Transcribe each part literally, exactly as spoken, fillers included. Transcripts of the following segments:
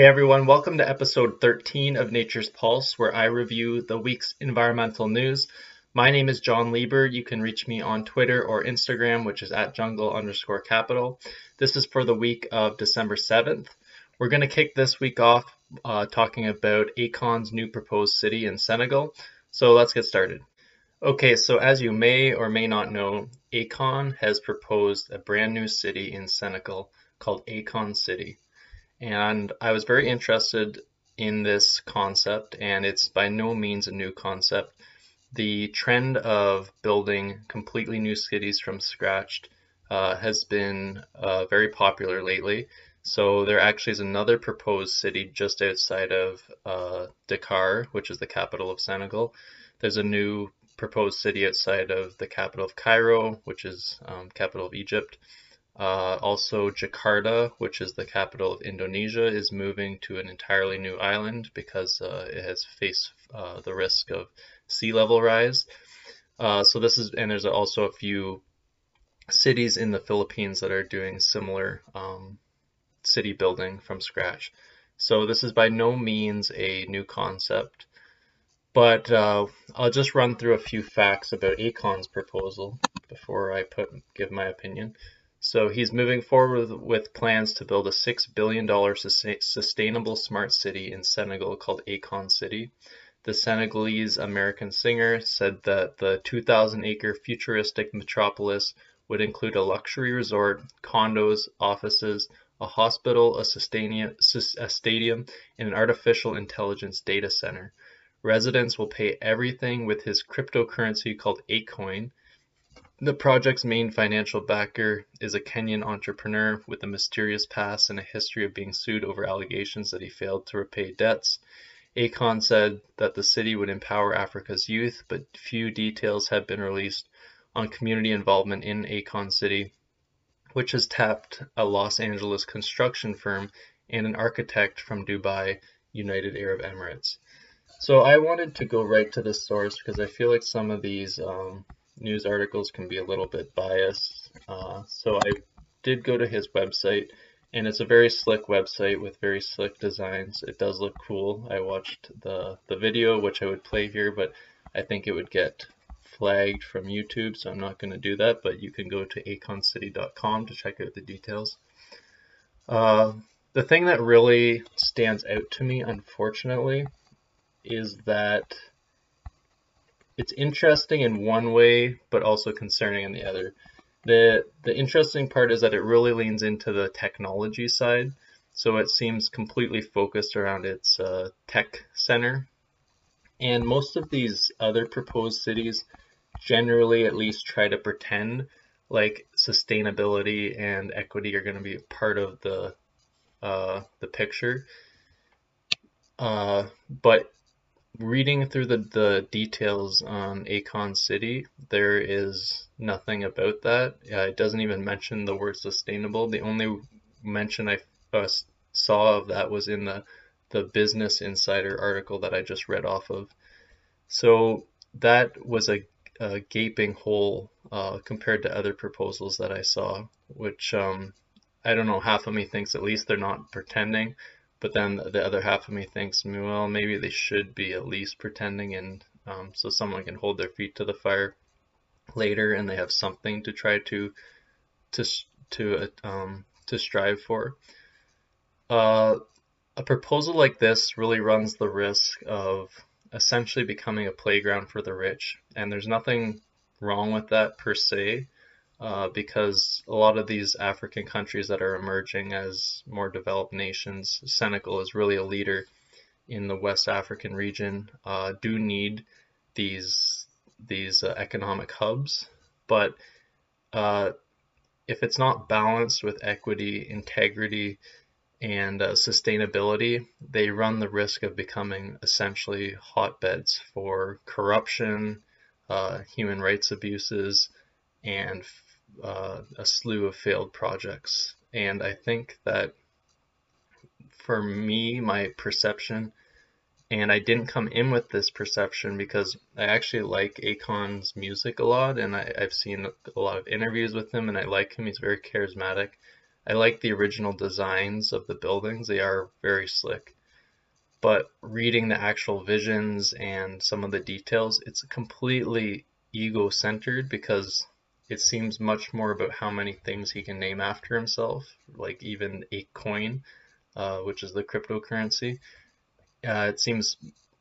everyone, welcome to episode thirteen of Nature's Pulse, where I review the week's environmental news. My name is John Lieber. You can reach me on Twitter or Instagram, which is at jungle underscore capital. This is for the week of December seventh. We're going to kick this week off uh, talking about Akon's new proposed city in Senegal. So let's get started. Okay, so as you may or may not know, Akon has proposed a brand new city in Senegal called Akon City. And I was very interested in this concept, and it's by no means a new concept. The trend of building completely new cities from scratch uh, has been uh, very popular lately. So there actually is another proposed city just outside of uh, Dakar, which is the capital of Senegal. There's a new proposed city outside of the capital of Cairo, which is um, capital of Egypt. Uh, also, Jakarta, which is the capital of Indonesia, is moving to an entirely new island because uh, it has faced uh, the risk of sea level rise. Uh, so this is, and there's also a few cities in the Philippines that are doing similar um, city building from scratch. So this is by no means a new concept, but uh, I'll just run through a few facts about Akon's proposal before I put give my opinion. So he's moving forward with, with plans to build a six billion dollars sustainable smart city in Senegal called Akon City. The Senegalese American singer said that the two thousand acre futuristic metropolis would include a luxury resort, condos, offices, a hospital, a, a stadium, and an artificial intelligence data center. Residents will pay everything with his cryptocurrency called Akoin. The project's main financial backer is a Kenyan entrepreneur with a mysterious past and a history of being sued over allegations that he failed to repay debts. Akon said that the city would empower Africa's youth, but few details have been released on community involvement in Akon City, which has tapped a Los Angeles construction firm and an architect from Dubai, United Arab Emirates. So I wanted to go right to the source because I feel like some of these um, news articles can be a little bit biased. Uh, so I did go to his website, and it's a very slick website with very slick designs. It does look cool. I watched the, the video, which I would play here, but I think it would get flagged from YouTube, so I'm not going to do that, but you can go to akon city dot com to check out the details. Uh, the thing that really stands out to me, unfortunately, is that it's interesting in one way, but also concerning in the other. The the interesting part is that it really leans into the technology side. So it seems completely focused around its uh, tech center. And most of these other proposed cities generally at least try to pretend like sustainability and equity are going to be part of the uh, the picture. Uh, but reading through the, the details on Akon City, there is nothing about that. Uh, it doesn't even mention the word sustainable. The only mention I uh, saw of that was in the, the Business Insider article that I just read off of. So that was a, a gaping hole uh, compared to other proposals that I saw, which um, I don't know, half of me thinks at least they're not pretending. But then the other half of me thinks, well, maybe they should be at least pretending, and um, so someone can hold their feet to the fire later, and they have something to try to to to um, to strive for. Uh, a proposal like this really runs the risk of essentially becoming a playground for the rich, and there's nothing wrong with that per se. Uh, because a lot of these African countries that are emerging as more developed nations, Senegal is really a leader in the West African region, uh, do need these these uh, economic hubs. But uh, if it's not balanced with equity, integrity, and uh, sustainability, they run the risk of becoming essentially hotbeds for corruption, uh, human rights abuses, and Uh, a slew of failed projects. And I think that for me, my perception, and I didn't come in with this perception because I actually like Akon's music a lot, and I, I've seen a lot of interviews with him, and I like him. He's very charismatic. I like the original designs of the buildings. They are very slick. But reading the actual visions and some of the details, it's completely ego-centered because it seems much more about how many things he can name after himself, like even a coin, uh, which is the cryptocurrency. Uh, it seems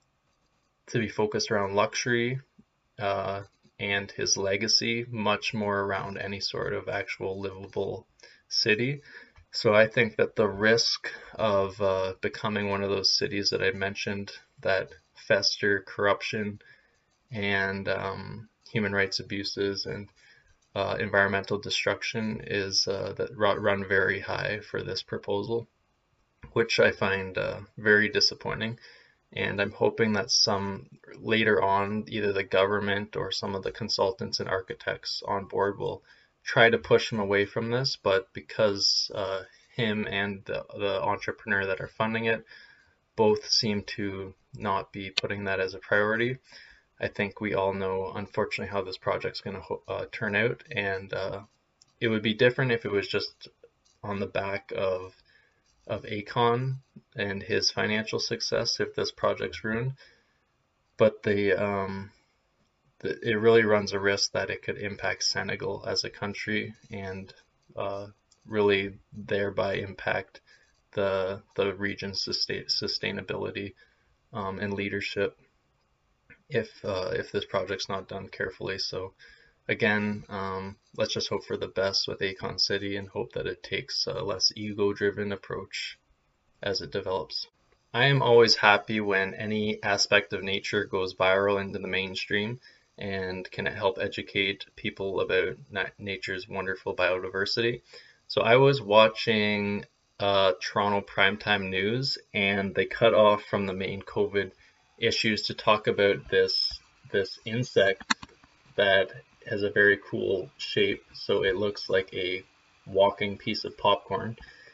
to be focused around luxury uh, and his legacy, much more around any sort of actual livable city. So I think that the risk of uh, becoming one of those cities that I mentioned that fester corruption and um, human rights abuses and uh, environmental destruction is uh, that run very high for this proposal, which I find uh, very disappointing. And I'm hoping that some later on, either the government or some of the consultants and architects on board will try to push him away from this. But because uh, him and the, the entrepreneur that are funding it both seem to not be putting that as a priority, I think we all know, unfortunately, how this project's going to uh, turn out. And uh, it would be different if it was just on the back of of Akon and his financial success if this project's ruined, but the, um, the it really runs a risk that it could impact Senegal as a country and uh, really thereby impact the the region's sustain, sustainability um, and leadership if uh, if this project's not done carefully. So again, um, let's just hope for the best with Akon City and hope that it takes a less ego-driven approach as it develops. I am always happy when any aspect of nature goes viral into the mainstream and can help educate people about nature's wonderful biodiversity. So I was watching uh, Toronto Primetime News and they cut off from the main COVID issues to talk about this this insect that has a very cool shape. So it looks like a walking piece of popcorn.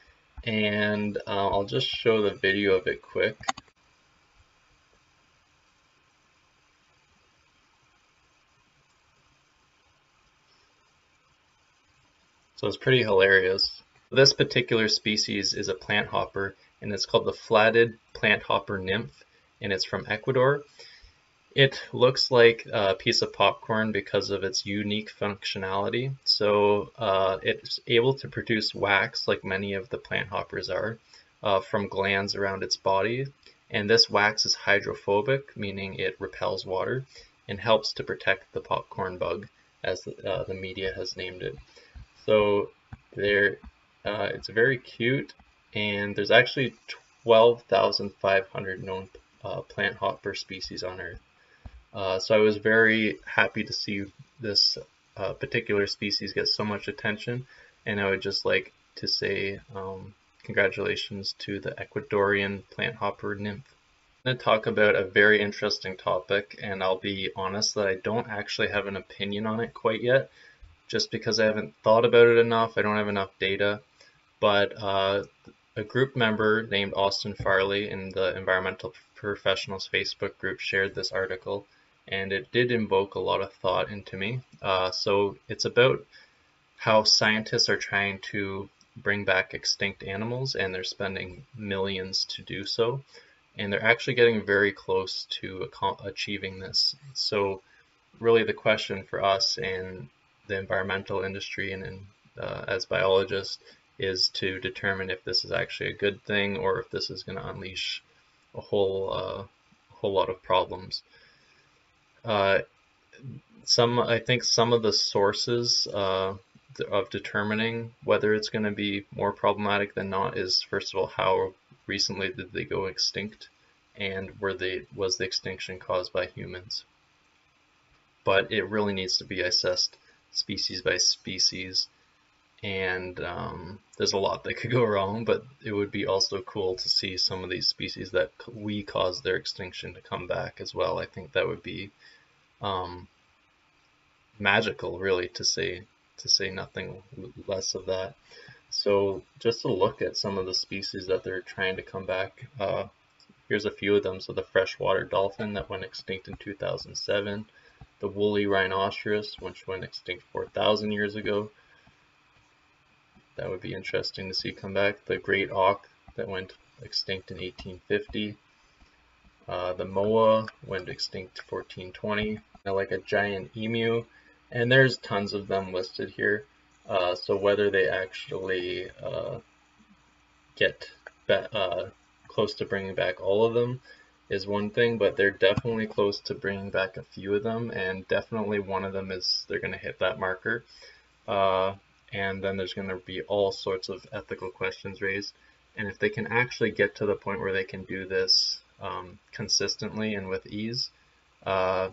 And uh, I'll just show the video of it quick. So it's pretty hilarious. This particular species is a plant hopper, and it's called the flatted plant hopper nymph, and it's from Ecuador. It looks like a piece of popcorn because of its unique functionality. So uh, it's able to produce wax, like many of the plant hoppers are, uh, from glands around its body. And this wax is hydrophobic, meaning it repels water, and helps to protect the popcorn bug, as uh, the media has named it. So there, uh, it's very cute, and there's actually twelve thousand five hundred known uh, plant hopper species on Earth. Uh, so I was very happy to see this uh, particular species get so much attention, and I would just like to say um, congratulations to the Ecuadorian plant hopper nymph. I'm going to talk about a very interesting topic, and I'll be honest that I don't actually have an opinion on it quite yet, just because I haven't thought about it enough. I don't have enough data, but uh, a group member named Austin Farley in the Environmental Professionals Facebook group shared this article, and it did invoke a lot of thought into me. Uh, so it's about how scientists are trying to bring back extinct animals, and they're spending millions to do so, and they're actually getting very close to achieving this. So really the question for us in the environmental industry and in, uh, as biologists is to determine if this is actually a good thing or if this is going to unleash a whole, uh, whole lot of problems. Uh, some, I think some of the sources uh, of determining whether it's going to be more problematic than not is, first of all, how recently did they go extinct, and were they was the extinction caused by humans? But it really needs to be assessed species by species, and um, there's a lot that could go wrong, but it would be also cool to see some of these species that we caused their extinction to come back as well. I think that would be um, magical, really, to say to say nothing less of that. So just to look at some of the species that they're trying to come back, uh, here's a few of them. So the freshwater dolphin that went extinct in two thousand seven, the woolly rhinoceros, which went extinct four thousand years ago, that would be interesting to see come back. The great auk that went extinct in eighteen fifty. Uh, the moa went extinct fourteen twenty. Like a giant emu, and there's tons of them listed here. Uh, so whether they actually uh, get uh, close to bringing back all of them is one thing, but they're definitely close to bringing back a few of them, and definitely one of them is they're going to hit that marker. Uh, and then there's going to be all sorts of ethical questions raised. And if they can actually get to the point where they can do this um, consistently and with ease, uh,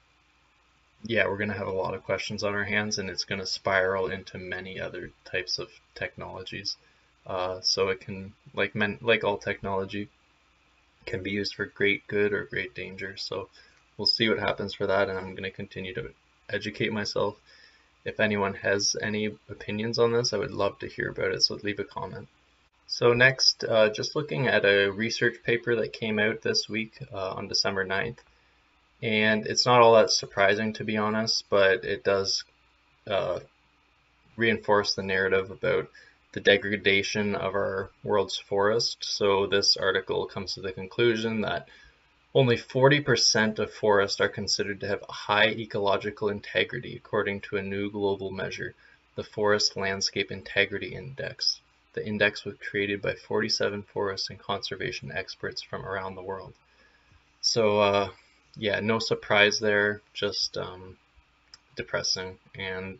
yeah, we're going to have a lot of questions on our hands, and it's going to spiral into many other types of technologies. Uh, so it can, like men, like all technology, can be used for great good or great danger. So we'll see what happens for that, and I'm going to continue to educate myself. If anyone has any opinions on this, I would love to hear about it, so leave a comment. So next, uh, just looking at a research paper that came out this week uh, on December ninth. And it's not all that surprising, to be honest, but it does uh, reinforce the narrative about the degradation of our world's forest. So this article comes to the conclusion that only forty percent of forests are considered to have a high ecological integrity, according to a new global measure, the Forest Landscape Integrity Index. The index was created by forty-seven forest and conservation experts from around the world. So, uh, yeah, no surprise there, just um, depressing. And,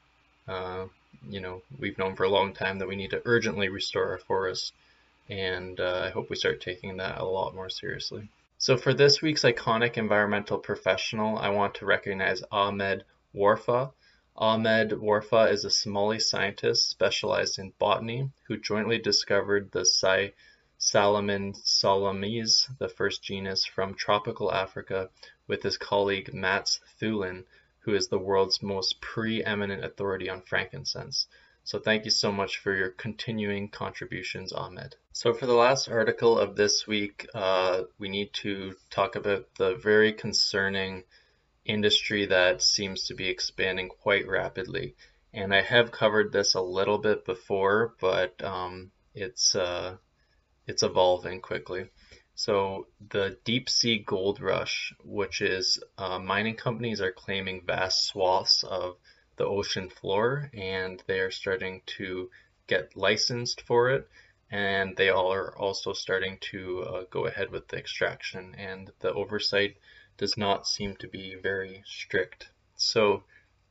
uh, you know, we've known for a long time that we need to urgently restore our forests, and uh, I hope we start taking that a lot more seriously. So for this week's iconic environmental professional, I want to recognize Ahmed Warfa. Ahmed Warfa is a Somali scientist specialized in botany who jointly discovered the Cysalamine salamis, the first genus from tropical Africa, with his colleague Mats Thulin, who is the world's most preeminent authority on frankincense. So thank you so much for your continuing contributions, Ahmed. So for the last article of this week, uh, we need to talk about the very concerning industry that seems to be expanding quite rapidly. And I have covered this a little bit before, but um, it's uh, it's evolving quickly. So the deep sea gold rush, which is uh, mining companies are claiming vast swaths of the ocean floor, and they are starting to get licensed for it, and they all are also starting to uh, go ahead with the extraction, and the oversight does not seem to be very strict. So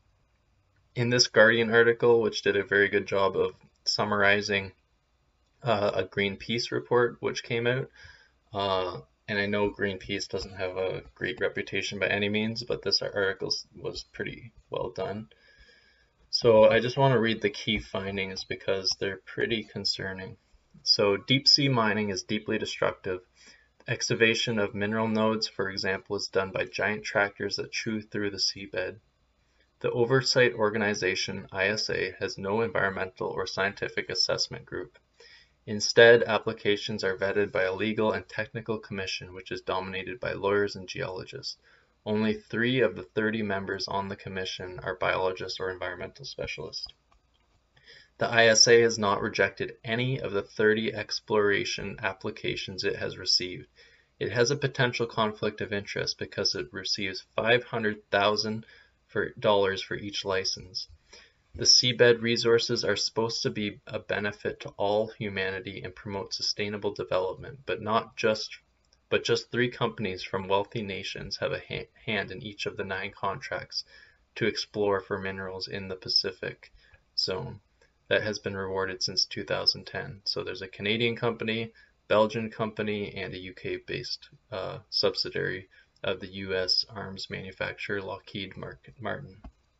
in this Guardian article, which did a very good job of summarizing uh, a Greenpeace report which came out, uh, and I know Greenpeace doesn't have a great reputation by any means, but this article was pretty well done. So I just want to read the key findings because they're pretty concerning. So deep sea mining is deeply destructive. Excavation of mineral nodes, for example, is done by giant tractors that chew through the seabed. The oversight organization, I S A, has no environmental or scientific assessment group. Instead, applications are vetted by a legal and technical commission which is dominated by lawyers and geologists. Only three of the thirty members on the commission are biologists or environmental specialists. The I S A has not rejected any of the thirty exploration applications it has received. It has a potential conflict of interest because it receives five hundred thousand dollars for each license. The seabed resources are supposed to be a benefit to all humanity and promote sustainable development, but not just but just three companies from wealthy nations have a ha hand in each of the nine contracts to explore for minerals in the Pacific zone that has been rewarded since two thousand ten. So there's a Canadian company, Belgian company, and a U K-based uh, subsidiary of the U S arms manufacturer Lockheed Martin.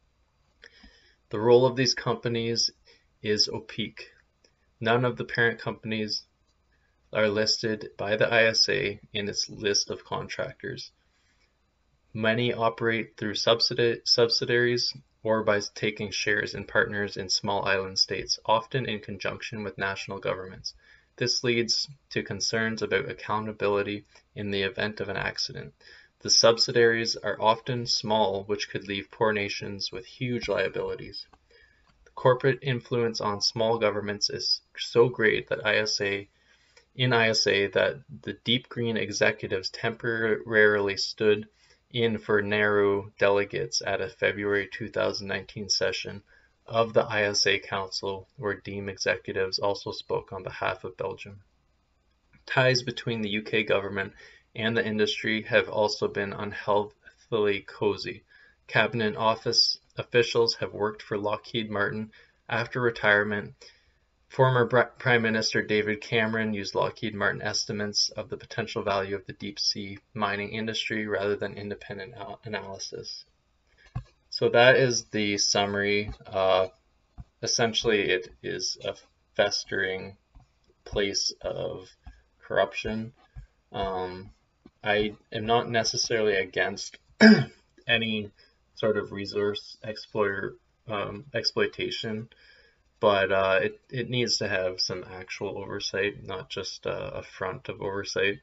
The role of these companies is opaque. None of the parent companies are listed by the I S A in its list of contractors. Many operate through subsidi subsidiaries or by taking shares in partners in small island states, often in conjunction with national governments. This leads to concerns about accountability in the event of an accident. The subsidiaries are often small, which could leave poor nations with huge liabilities. Corporate influence on small governments is so great that I S A in I S A that the Deep Green executives temporarily stood in for Nehru delegates at a February two thousand nineteen session of the I S A Council, where Deem executives also spoke on behalf of Belgium. Ties between the U K government and the industry have also been unhealthily cozy. Cabinet office officials have worked for Lockheed Martin after retirement. Former Prime Minister David Cameron used Lockheed Martin estimates of the potential value of the deep sea mining industry rather than independent analysis. So that is the summary. Uh, essentially, it is a festering place of corruption. Um, I am not necessarily against any sort of resource exploiter, um, exploitation, but uh, it, it needs to have some actual oversight, not just uh, a front of oversight.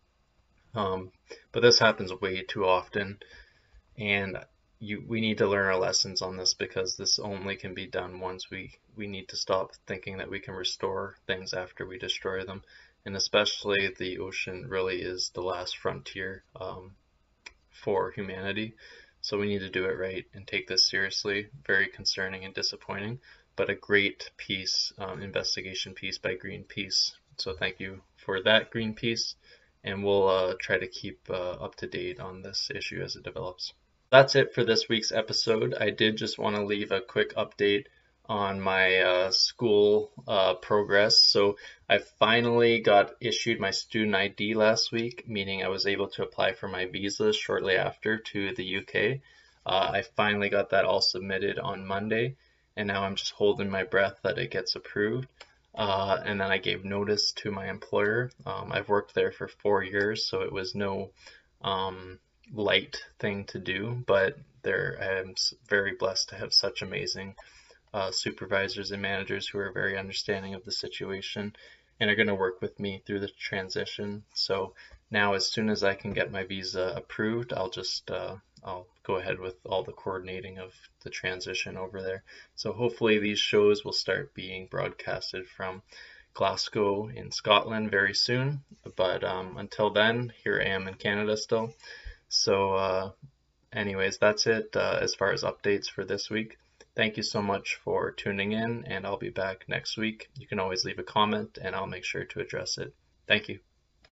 Um, but this happens way too often, and you we need to learn our lessons on this, because this only can be done once we, we need to stop thinking that we can restore things after we destroy them. And especially the ocean really is the last frontier um, for humanity. So we need to do it right and take this seriously. Very concerning and disappointing, but a great piece, um, investigation piece by Greenpeace. So thank you for that, Greenpeace, and we'll uh, try to keep uh, up to date on this issue as it develops. That's it for this week's episode. I did just want to leave a quick update on my uh, school uh, progress. So I finally got issued my student I D last week, meaning I was able to apply for my visa shortly after to the U K. Uh, I finally got that all submitted on Monday, and now I'm just holding my breath that it gets approved. Uh, and then I gave notice to my employer. Um, I've worked there for four years, so it was no um, light thing to do, but there I'm very blessed to have such amazing uh, supervisors and managers who are very understanding of the situation and are going to work with me through the transition. So now, as soon as I can get my visa approved, I'll just uh, I'll go ahead with all the coordinating of the transition over there. So hopefully these shows will start being broadcasted from Glasgow in Scotland very soon. But um, until then, here I am in Canada still. So uh, anyways, that's it uh, as far as updates for this week. Thank you so much for tuning in, and I'll be back next week. You can always leave a comment, and I'll make sure to address it. Thank you.